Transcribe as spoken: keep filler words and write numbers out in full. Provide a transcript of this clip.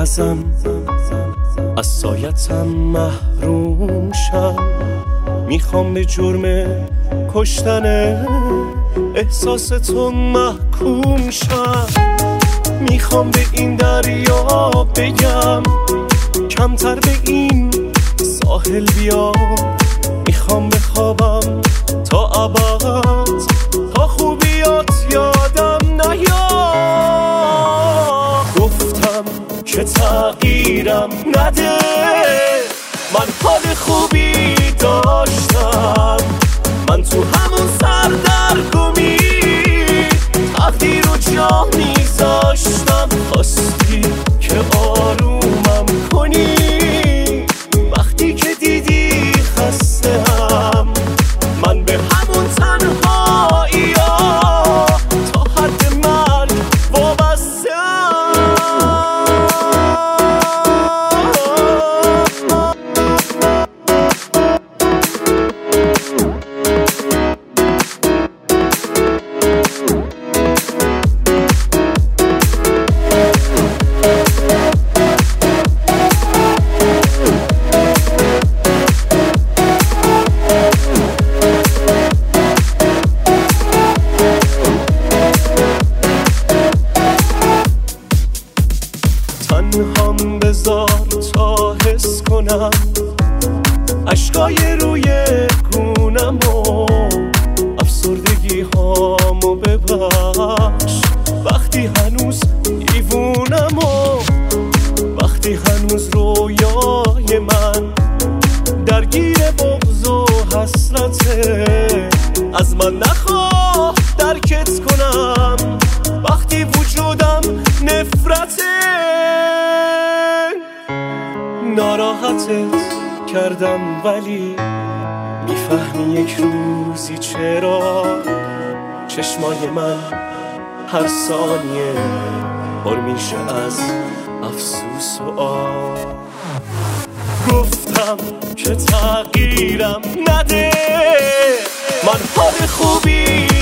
ازم از سایتم محروم شم. میخوام به جرم کشتن احساس تو محکوم شم. میخوام به این دریا بگم کمتر به این ساحل بیا. میخوام بخوابم تا ابد تا خوبیات یادم نیاد. گفتم که تغییرم نده، من حال خوبی داشتم. من تو همون سردرگمی تقدیر رو جا میذاشتم. خواستی که آرومم کنی وقتی که دیدی خسته هم. من به همون تنهایی ها تا حد مرگ وابسته تنهام بذار تا حس کنم عشقای روی گونم و افسردگی هامو ببخش. وقتی هنوز دیوونم و وقتی هنوز رویای من درگیر بغض و حسرته. از من نخواه درکت کنم وقتی وجودم نفرته. ناراحتت کردم ولی میفهمی یک روزی چرا چشمای من هر ثانیه پر میشه از افسوس و آه. گفتم که تغییرم نده، من حال خوبی